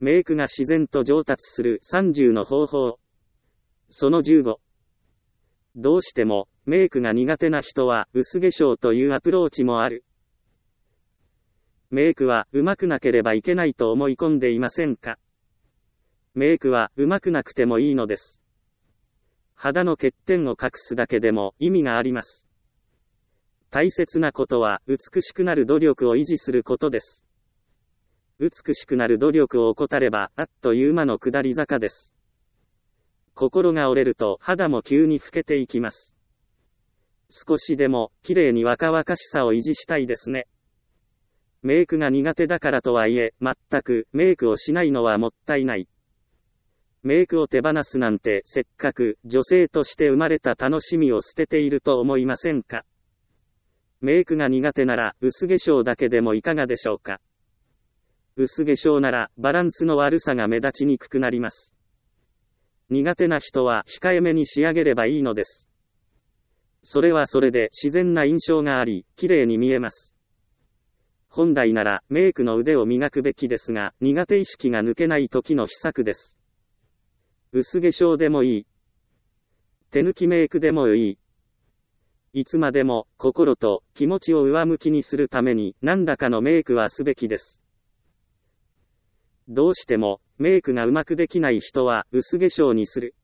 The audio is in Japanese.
メイクが自然と上達する30の方法。その15。どうしても、メイクが苦手な人は、薄化粧というアプローチもある。メイクは、上手くなければいけないと思い込んでいませんか？メイクは、上手くなくてもいいのです。肌の欠点を隠すだけでも、意味があります。大切なことは、美しくなる努力を維持することです。美しくなる努力を怠れば、あっという間の下り坂です。心が折れると肌も急に老けていきます。少しでも綺麗に若々しさを維持したいですね。メイクが苦手だからとはいえ、全くメイクをしないのはもったいない。メイクを手放すなんてせっかく女性として生まれた楽しみを捨てていると思いませんか？メイクが苦手なら薄化粧だけでもいかがでしょうか？薄化粧ならバランスの悪さが目立ちにくくなります。苦手な人は控えめに仕上げればいいのです。それはそれで自然な印象があり、綺麗に見えます。本来ならメイクの腕を磨くべきですが、苦手意識が抜けない時の秘策です。薄化粧でもいい。手抜きメイクでもいい。いつまでも心と気持ちを上向きにするために何らかのメイクはすべきです。どうしてもメイクがうまくできない人は薄化粧にする。